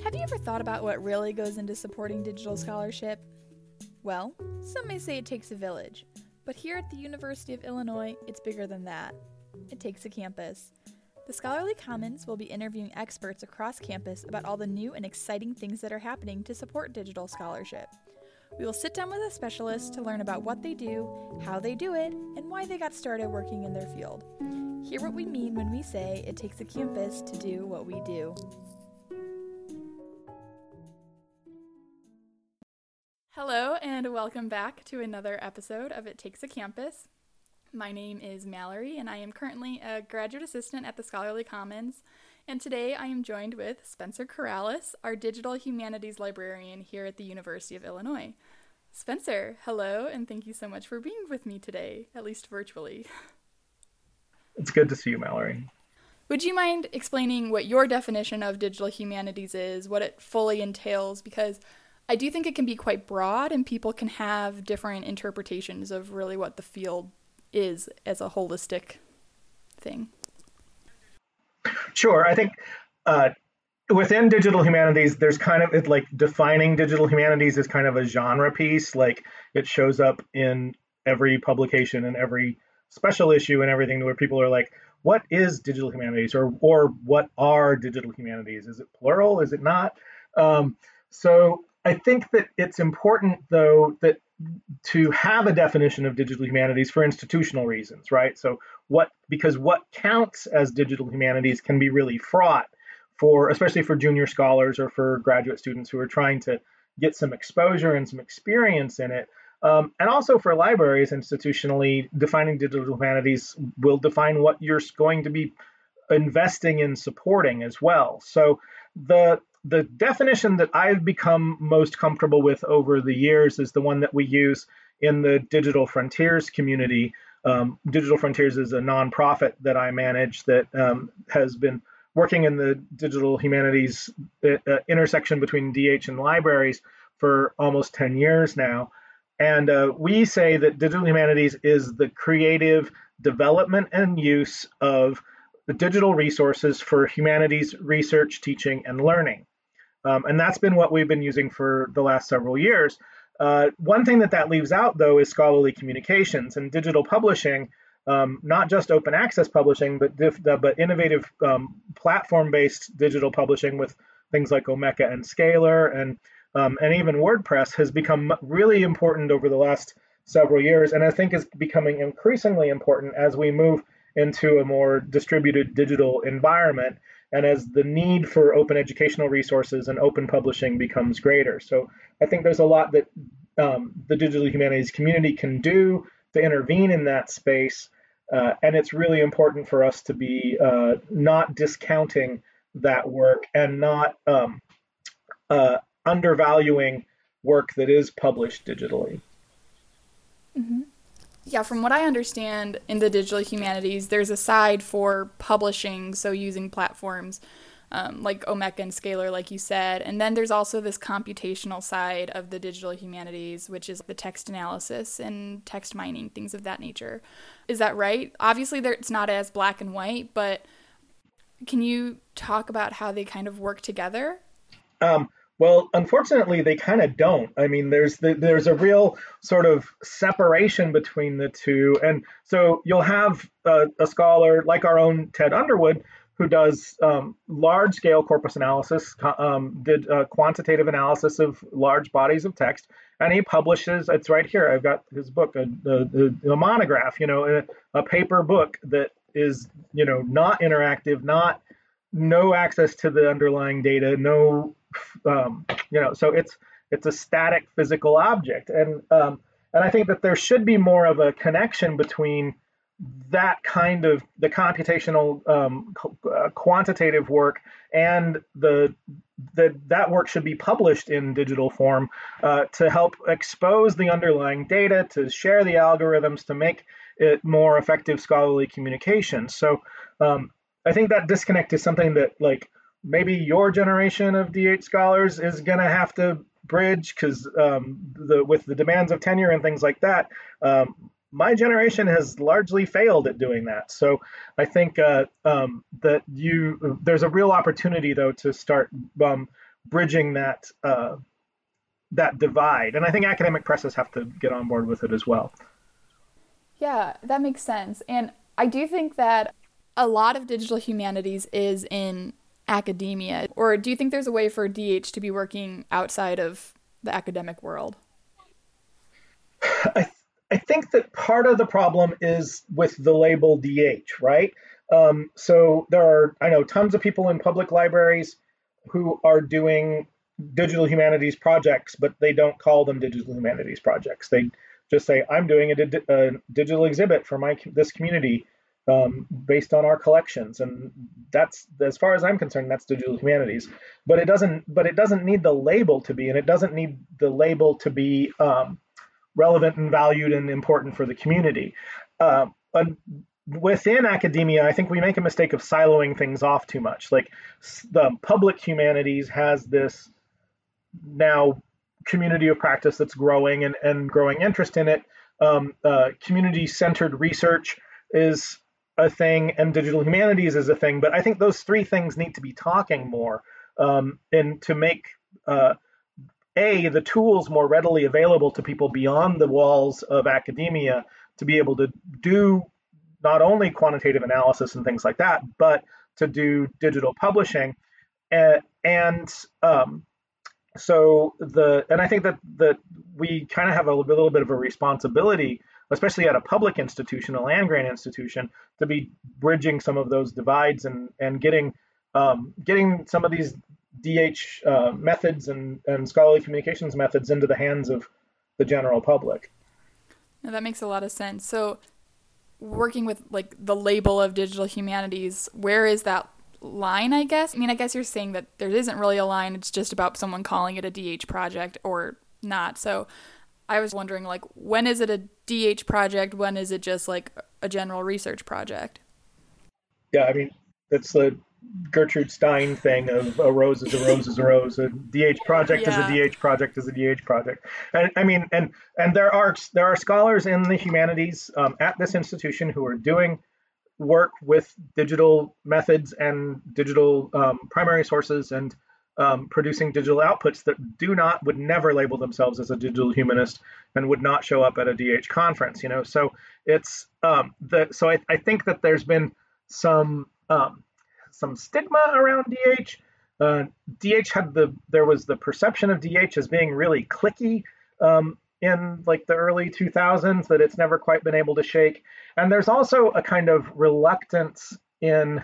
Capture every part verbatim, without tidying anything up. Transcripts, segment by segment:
Have you ever thought about what really goes into supporting digital scholarship? Well, some may say it takes a village, but here at the University of Illinois, it's bigger than that. It takes a campus. The Scholarly Commons will be interviewing experts across campus about all the new and exciting things that are happening to support digital scholarship. We will sit down with a specialist to learn about what they do, how they do it, and why they got started working in their field. Hear what we mean when we say it takes a campus to do what we do. Hello, and welcome back to another episode of It Takes a Campus. My name is Mallory, and I am currently a graduate assistant at the Scholarly Commons, and today I am joined with Spencer Corrales, our digital humanities librarian here at the University of Illinois. Spencer, hello, and thank you so much for being with me today, at least virtually. It's good to see you, Mallory. Would you mind explaining what your definition of digital humanities is, what it fully entails? Because I do think it can be quite broad, and people can have different interpretations of really what the field is as a holistic thing. Sure. I think uh, within digital humanities, there's kind of, it's like defining digital humanities as kind of a genre piece. Like it shows up in every publication and every special issue and everything, where people are like, what is digital humanities, or or what are digital humanities? Is it plural? Is it not? Um, so I think that it's important, though, that to have a definition of digital humanities for institutional reasons, right? So what, because what counts as digital humanities can be really fraught for, especially for junior scholars or for graduate students who are trying to get some exposure and some experience in it. Um, and also for libraries, institutionally, defining digital humanities will define what you're going to be investing in supporting as well. So the The definition that I've become most comfortable with over the years is the one that we use in the Digital Frontiers community. Um, Digital Frontiers is a nonprofit that I manage that um, has been working in the digital humanities uh, intersection between D H and libraries for almost ten years now. And uh, we say that digital humanities is the creative development and use of the digital resources for humanities research, teaching, and learning. Um, and that's been what we've been using for the last several years. Uh, one thing that that leaves out, though, is scholarly communications and digital publishing, um, not just open access publishing, but diff- uh, but innovative um, platform-based digital publishing with things like Omeka and Scalar and um, and even WordPress has become really important over the last several years, and I think is becoming increasingly important as we move into a more distributed digital environment, and as the need for open educational resources and open publishing becomes greater. So I think there's a lot that um, the digital humanities community can do to intervene in that space, uh, and it's really important for us to be uh, not discounting that work and not um, uh, undervaluing work that is published digitally. Mm-hmm. Yeah, from what I understand in the digital humanities, there's a side for publishing, so using platforms um, like Omeka and Scalar, like you said. And then there's also this computational side of the digital humanities, which is the text analysis and text mining, things of that nature. Is that right? Obviously, there, it's not as black and white, but can you talk about how they kind of work together? Um, Well, unfortunately, they kind of don't. I mean, there's the, there's a real sort of separation between the two. And so you'll have a, a scholar like our own Ted Underwood, who does um, large-scale corpus analysis, um, did a quantitative analysis of large bodies of text, and he publishes, it's right here, I've got his book, a, a, a monograph, you know, a, a paper book that is, you know, not interactive, not, no access to the underlying data, no Um, you know, so it's it's a static physical object, and um, and I think that there should be more of a connection between that kind of the computational um, uh, quantitative work and the the that work should be published in digital form uh, to help expose the underlying data, to share the algorithms, to make it more effective scholarly communication. So um, I think that disconnect is something that, like, maybe your generation of D H scholars is going to have to bridge, because um, the, with the demands of tenure and things like that, um, my generation has largely failed at doing that. So I think uh, um, that you there's a real opportunity, though, to start um, bridging that uh, that divide. And I think academic presses have to get on board with it as well. Yeah, that makes sense. And I do think that a lot of digital humanities is in academia. Or do you think there's a way for D H to be working outside of the academic world? I, th- I think that part of the problem is with the label D H, right? Um, so there are, I know, tons of people in public libraries who are doing digital humanities projects, but they don't call them digital humanities projects. They just say, I'm doing a, di- a digital exhibit for my this community um, based on our collections, and that's, as far as I'm concerned, that's digital humanities. But it doesn't, but it doesn't need the label to be, and it doesn't need the label to be um, relevant and valued and important for the community. Uh, within academia, I think we make a mistake of siloing things off too much. Like the public humanities has this now community of practice that's growing and, and growing interest in it. Um, uh, community-centered research is a thing, and digital humanities is a thing. But I think those three things need to be talking more, um, and to make uh, A, the tools more readily available to people beyond the walls of academia to be able to do not only quantitative analysis and things like that, but to do digital publishing. And, and um, so the, and I think that, that we kind of have a little bit of a responsibility, especially at a public institution, a land-grant institution, to be bridging some of those divides and, and getting, um, getting some of these D H uh, methods and, and scholarly communications methods into the hands of the general public. Now, that makes a lot of sense. So working with like the label of digital humanities, where is that line, I guess? I mean, I guess you're saying that there isn't really a line. It's just about someone calling it a D H project or not. So I was wondering, like, when is it a D H project? When is it just like a general research project? Yeah, I mean, that's the Gertrude Stein thing of a rose is a rose is a rose. A D H project yeah. is a D H project is a D H project. And I mean, and and there are there are scholars in the humanities um, at this institution who are doing work with digital methods and digital um, primary sources and um, producing digital outputs that do not would never label themselves as a digital humanist and would not show up at a D H conference. You know, so it's um, the so I, I think that there's been some um, some stigma around D H. Uh, D H had the there was the perception of D H as being really cliquey um, in like the early two thousands that it's never quite been able to shake. And there's also a kind of reluctance in,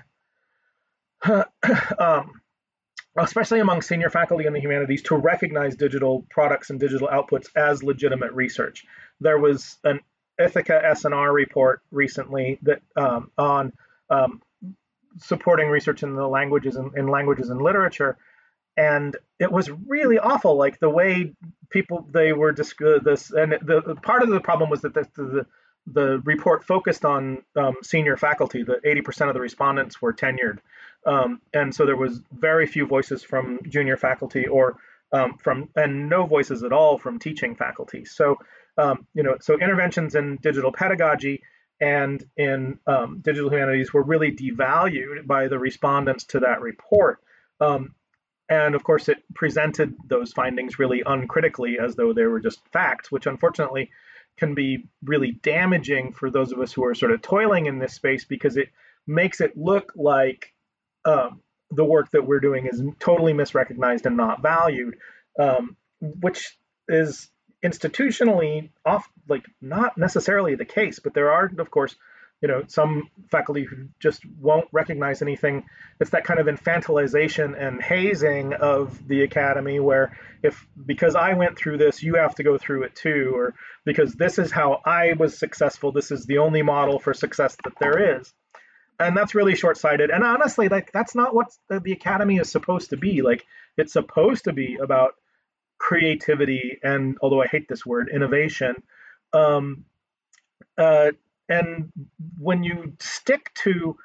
um, especially among senior faculty in the humanities, to recognize digital products and digital outputs as legitimate research. There was an Ithaca S N R report recently that um, on um, supporting research in the languages and in languages and literature, and it was really awful. Like the way people they were just this, and the part of the problem was that the the, the report focused on um, senior faculty. The eighty percent of the respondents were tenured, um, and so there was very few voices from junior faculty or um, from and no voices at all from teaching faculty. So um, you know, so interventions in digital pedagogy and in um, digital humanities were really devalued by the respondents to that report. Um, and of course, it presented those findings really uncritically as though they were just facts, which unfortunately can be really damaging for those of us who are sort of toiling in this space, because it makes it look like um, the work that we're doing is totally misrecognized and not valued, um, which is institutionally off, like not necessarily the case. But there are, of course, you know, some faculty who just won't recognize anything. It's that kind of infantilization and hazing of the academy, where if because I went through this, you have to go through it too, or because this is how I was successful, this is the only model for success that there is. And that's really short-sighted. And honestly, like that's not what the, the academy is supposed to be. Like it's supposed to be about creativity and, although I hate this word, innovation. Um, uh, and when you stick to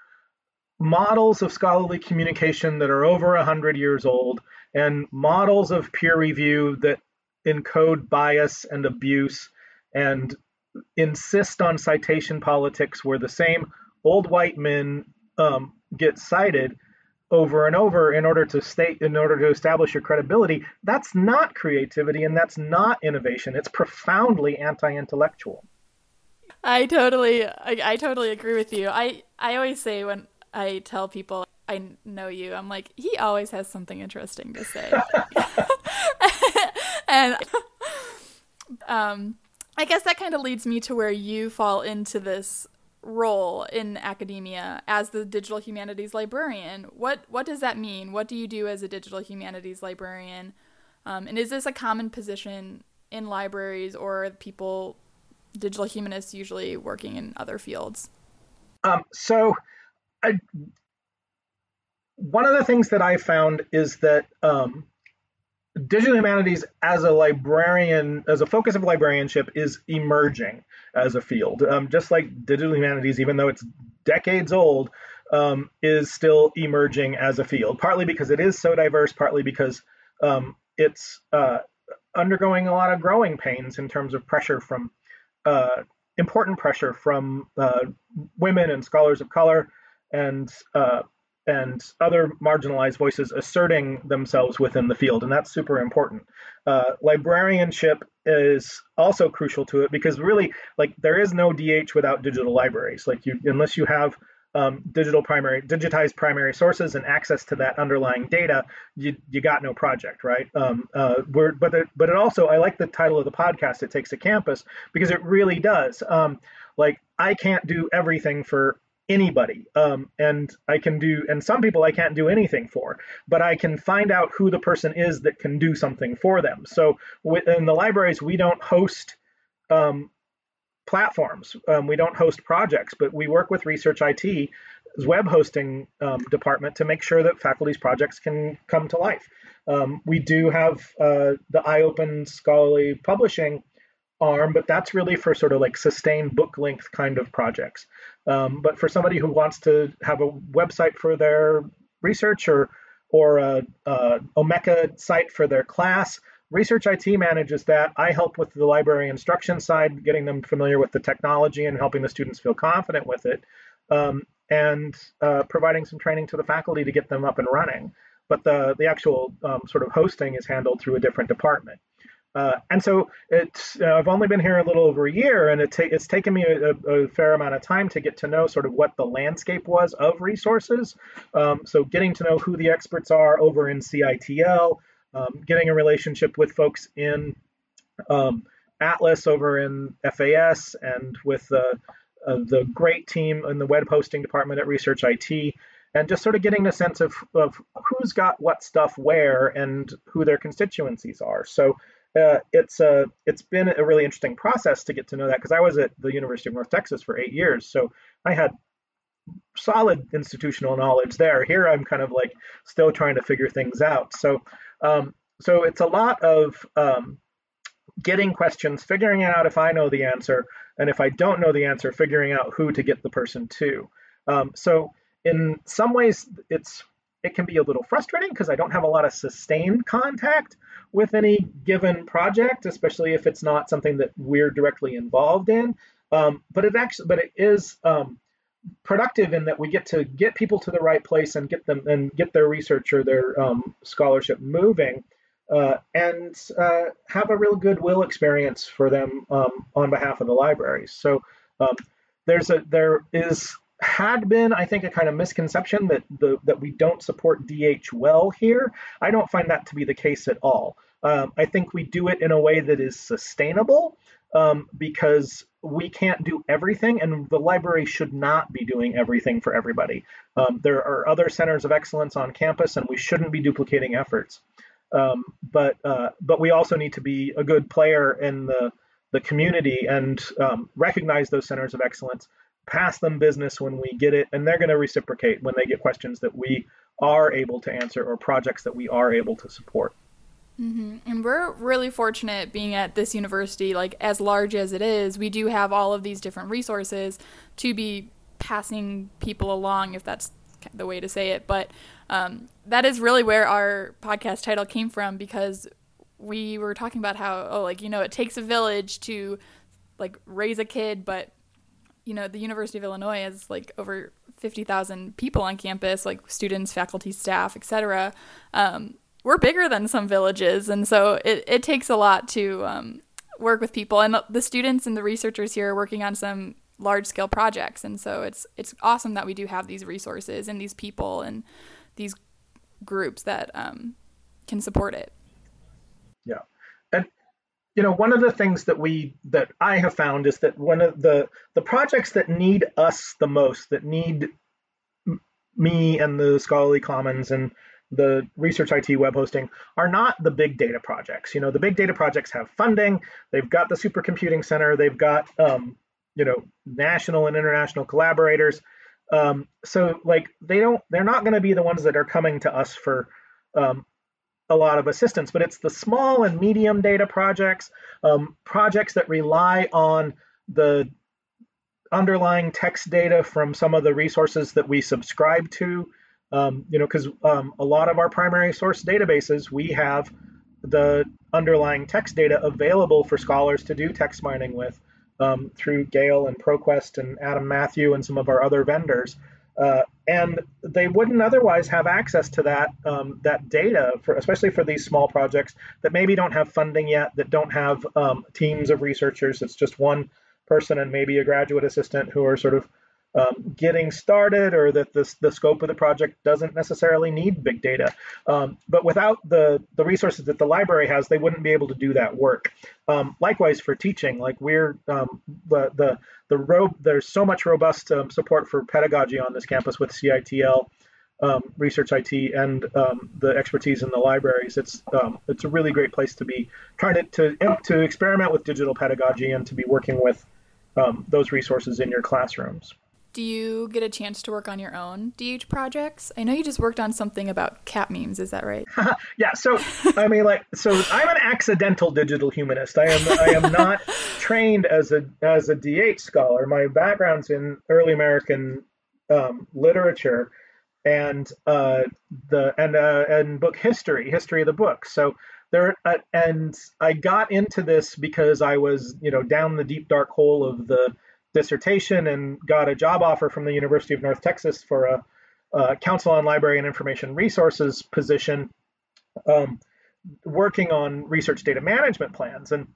models of scholarly communication that are over one hundred years old and models of peer review that encode bias and abuse and insist on citation politics where the same old white men um, get cited, over and over in order to state, in order to establish your credibility, that's not creativity and that's not innovation. It's profoundly anti-intellectual. I totally, I, I totally agree with you. I, I always say when I tell people I know you, I'm like, he always has something interesting to say. And um, I guess that kind of leads me to where you fall into this role in academia as the digital humanities librarian. What what does that mean? What do you do as a digital humanities librarian? Um, and is this a common position in libraries, or are people, digital humanists, usually working in other fields? Um, so I, one of the things that I found is that um, digital humanities as a librarian, as a focus of librarianship, is emerging as a field. Um, just like digital humanities, even though it's decades old, um, is still emerging as a field, partly because it is so diverse, partly because um, it's uh, undergoing a lot of growing pains in terms of pressure from, uh, important pressure from uh, women and scholars of color and uh, and other marginalized voices asserting themselves within the field, and that's super important. Uh, librarianship is also crucial to it because really, like, there is no D H without digital libraries. Like, you, unless you have um, digital primary, digitized primary sources and access to that underlying data, you you got no project, right? Um, uh, we're, but it, but it also, I like the title of the podcast, It Takes a Campus, because it really does. Um, like, I can't do everything for anybody. Um, and I can do, and some people I can't do anything for, but I can find out who the person is that can do something for them. So within the libraries, we don't host um, platforms. Um, we don't host projects, but we work with Research I T's web hosting um, department to make sure that faculty's projects can come to life. Um, we do have uh, the iOpen scholarly publishing arm, but that's really for sort of like sustained book length kind of projects. Um, but for somebody who wants to have a website for their research or or a, a Omeka site for their class, Research I T manages that. I help with the library instruction side, getting them familiar with the technology and helping the students feel confident with it, um, and uh, providing some training to the faculty to get them up and running. But the, the actual um, sort of hosting is handled through a different department. Uh, and so it's, uh, I've only been here a little over a year, and it ta- it's taken me a, a fair amount of time to get to know sort of what the landscape was of resources. Um, so getting to know who the experts are over in C I T L, um, getting a relationship with folks in um, Atlas over in F A S, and with uh, uh, the great team in the web hosting department at Research I T, and just sort of getting a sense of, of who's got what stuff where and who their constituencies are. So Uh, it's a, it's been a really interesting process to get to know that, because I was at the University of North Texas for eight years, so I had solid institutional knowledge there. Here I'm kind of like still trying to figure things out. So, um, so it's a lot of um, getting questions, figuring out if I know the answer, and if I don't know the answer, figuring out who to get the person to. Um, so in some ways, it's it can be a little frustrating because I don't have a lot of sustained contact with any given project, especially if it's not something that we're directly involved in. Um, but it actually, but it is um, productive in that we get to get people to the right place and get them and get their research or their um, scholarship moving, uh, and uh, have a real goodwill experience for them um, on behalf of the libraries. So um, there's a there is. had been, I think, a kind of misconception that the that we don't support D H well here. I don't find that to be the case at all. Um, I think we do it in a way that is sustainable, um, because we can't do everything, and the library should not be doing everything for everybody. Um, there are other centers of excellence on campus, and we shouldn't be duplicating efforts. Um, but uh, but we also need to be a good player in the the community and um, recognize those centers of excellence, pass them business when we get it, and they're going to reciprocate when they get questions that we are able to answer or projects that we are able to support. Mm-hmm. And we're really fortunate being at this university, like as large as it is, we do have all of these different resources to be passing people along, if that's the way to say it. But um, that is really where our podcast title came from, because we were talking about how, oh, like, you know, it takes a village to like raise a kid, but you know, the University of Illinois has like over fifty thousand people on campus, like students, faculty, staff, et cetera. Um, we're bigger than some villages. And so it, it takes a lot to um, work with people. And the students and the researchers here are working on some large scale projects. And so it's it's awesome that we do have these resources and these people and these groups that um, can support it. Yeah. And, you know, one of the things that we, that I have found is that one of the, the projects that need us the most, that need m- me and the Scholarly Commons and the research I T web hosting are not the big data projects. You know, the big data projects have funding, they've got the supercomputing center, they've got, um, you know, national and international collaborators. Um, so like they don't, they're not going to be the ones that are coming to us for um, a lot of assistance, but it's the small and medium data projects, um, projects that rely on the underlying text data from some of the resources that we subscribe to. Um, you know, because um, a lot of our primary source databases, we have the underlying text data available for scholars to do text mining with um, through Gale and ProQuest and Adam Matthew and some of our other vendors. Uh, and they wouldn't otherwise have access to that um, that data, for, especially for these small projects that maybe don't have funding yet, that don't have um, teams of researchers. It's just one person and maybe a graduate assistant who are sort of Um, getting started, or that the, the scope of the project doesn't necessarily need big data. Um, but without the, the resources that the library has, they wouldn't be able to do that work. Um, likewise for teaching, like we're, um, the, the, the ro- there's so much robust um, support for pedagogy on this campus with C I T L, um, Research I T, and um, the expertise in the libraries. It's um, it's a really great place to be trying to, to, to experiment with digital pedagogy and to be working with um, those resources in your classrooms. Do you get a chance to work on your own D H projects? I know you just worked on something about cat memes. Is that right? Yeah. So, I mean, like, so I'm an accidental digital humanist. I am, I am not trained as a, as a D H scholar. My background's in early American um, literature and uh, the, and, uh, and book history, history of the book. So there, uh, and I got into this because I was, you know, down the deep dark hole of the dissertation and got a job offer from the University of North Texas for a, a Council on Library and Information Resources position, um, working on research data management plans. And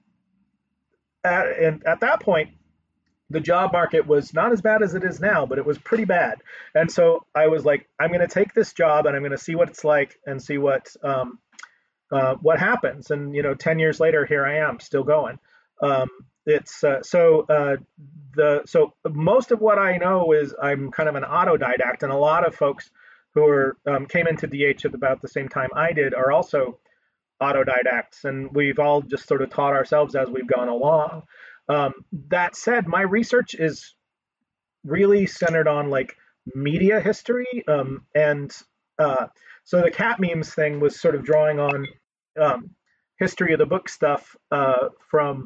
at, and at that point, the job market was not as bad as it is now, but it was pretty bad. And so I was like, I'm going to take this job and I'm going to see what it's like and see what um, uh, what happens. And, you know, ten years later, here I am still going. Um, It's uh, so uh, the so most of what I know is I'm kind of an autodidact, and a lot of folks who are um, came into D H at about the same time I did are also autodidacts, and we've all just sort of taught ourselves as we've gone along. Um, that said, my research is really centered on like media history, um, and uh, so the cat memes thing was sort of drawing on um, history of the book stuff uh, from.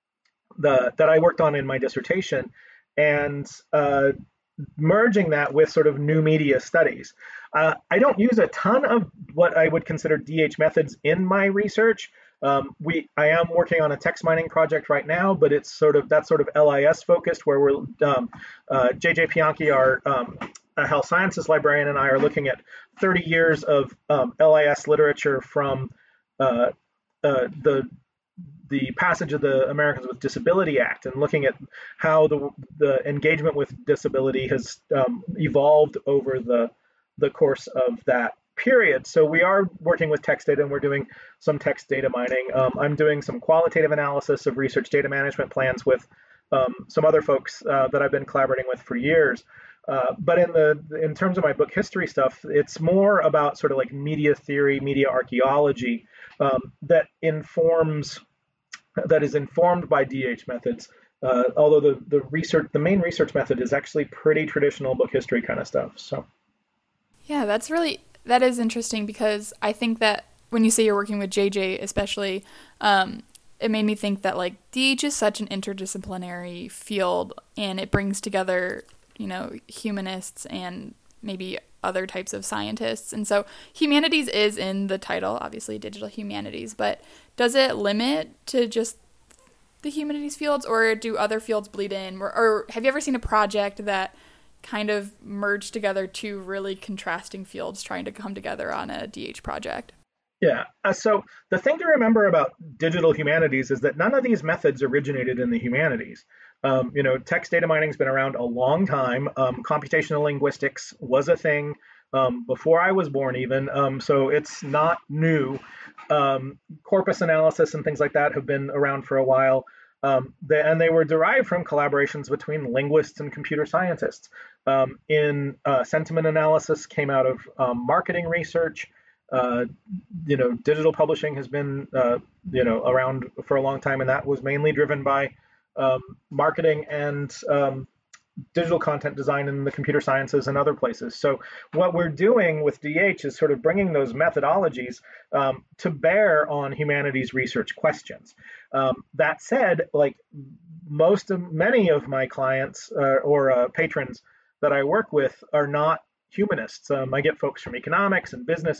The, that I worked on in my dissertation, and uh, merging that with sort of new media studies. Uh, I don't use a ton of what I would consider D H methods in my research. Um, we, I am working on a text mining project right now, but it's sort of that's sort of L I S focused, where we're um, uh, J J Pianki, our um, a health sciences librarian, and I are looking at thirty years of um, L I S literature from uh, uh, the the passage of the Americans with Disability Act, and looking at how the the engagement with disability has um, evolved over the the course of that period. So we are working with text data, and we're doing some text data mining. Um, I'm doing some qualitative analysis of research data management plans with um, some other folks uh, that I've been collaborating with for years. Uh, but in the in terms of my book history stuff, it's more about sort of like media theory, media archaeology um, that informs. that is informed by D H methods, uh, although the, the research, the main research method is actually pretty traditional book history kind of stuff. So, yeah, that's really, that is interesting, because I think that when you say you're working with J J especially, um, it made me think that like D H is such an interdisciplinary field, and it brings together, you know, humanists and maybe other types of scientists. And so humanities is in the title, obviously digital humanities, but does it limit to just the humanities fields, or do other fields bleed in? Or, or have you ever seen a project that kind of merged together two really contrasting fields trying to come together on a D H project. Yeah. Uh, so the thing to remember about digital humanities is that none of these methods originated in the humanities. Um, you know, text data mining has been around a long time. Um, computational linguistics was a thing um, before I was born, even. Um, so it's not new. Um, corpus analysis and things like that have been around for a while. Um, they, and they were derived from collaborations between linguists and computer scientists. Um, in uh, sentiment analysis came out of um, marketing research. Uh, you know, digital publishing has been, uh, you know, around for a long time, and that was mainly driven by um, marketing and um, digital content design in the computer sciences and other places. So what we're doing with D H is sort of bringing those methodologies um, to bear on humanities research questions. Um, that said, like most of many of my clients uh, or uh, patrons that I work with are not humanists. Um, I get folks from economics and business